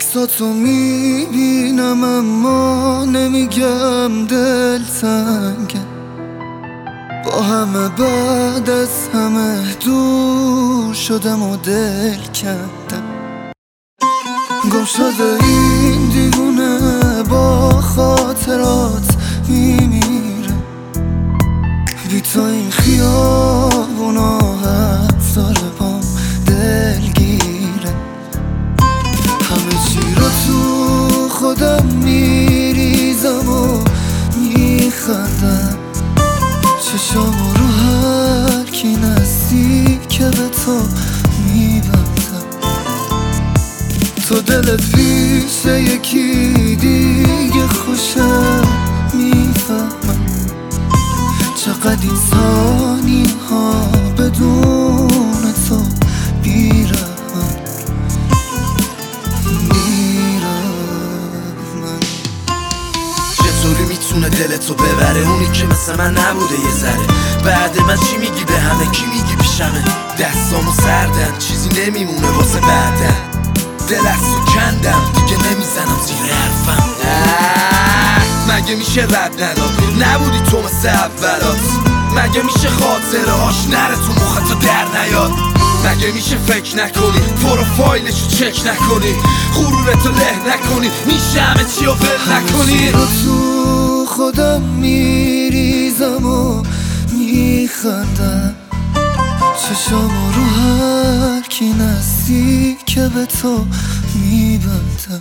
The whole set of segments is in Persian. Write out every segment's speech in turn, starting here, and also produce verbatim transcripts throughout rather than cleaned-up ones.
عکساتو میبینم اما نمیگم دل تنگه، با همه بعد از همه دور شدم و دل کندم. گم شده این دیوونه با خاطرات میمیره، بی تو این خیابونا حتی بام دلگیره. همه چی رو تو خودم میریزم و میخندم، چشامو رو هر کی نزدیک به تو میبندم. تو دلت پیش یکی دیگه خوشه، میفهمم چقدر این ثانی ها بدون تو بیرحمن بیرحمن. چطوری میتونه دلتو ببره اونی که مثل من نبوده یه ذره؟ بعد من چی میگی به همه؟ کی میگی پیشمه؟ دستامو سردن چیزی نمیمونه واسه بعدن. دل از تو کندم دیگه نمیزنم زیر حرفم. مگه میشه رد نداد؟ نبودی تو مثل اولات. مگه میشه خاطره هاش نره تو مختو در نیاد؟ مگه میشه فکر نکنی پروفایلشو چک نکنی غرورتو له نکنی میشه همه چی رو ول نکنی؟ رو تو خودم میریزم و میخندم، چشامو رو هر کی نزدیک به تو میبندم.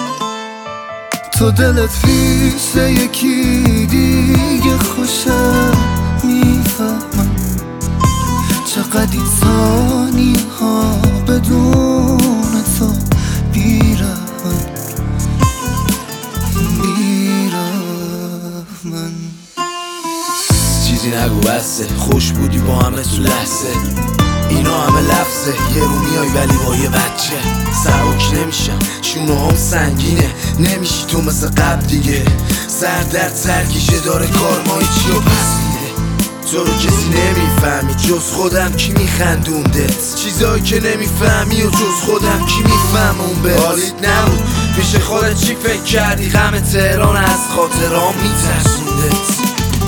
تو دلت پیش یکی دیگه خوشه، میفهمم چقدر این ثانی ها بدون تو بیرحمن بیرحمن. چیزی نگو بسته، خوش بودی با همه تو لحظه. اینا همه لفظه، یه رو میای ولی با یه بچه سبک نمیشم، شونه هم سنگینه، نمیشی تو مثل قبل دیگه. سر درد سرگیشه داره کارمای چی و پس میده. تو رو کسی نمیفهمی جز خودم کی میخندوندت، چیزایی که نمیفهمی و جز خودم کی میفهمون به حالیت نبود. پیش خودت چی فکر کردی؟ غم تهران از خاطرام میترسوندت.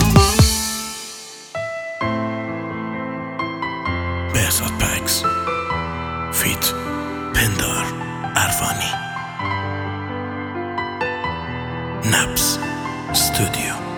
بهزاد پکس فیت پندار عرفانی نبض استودیو.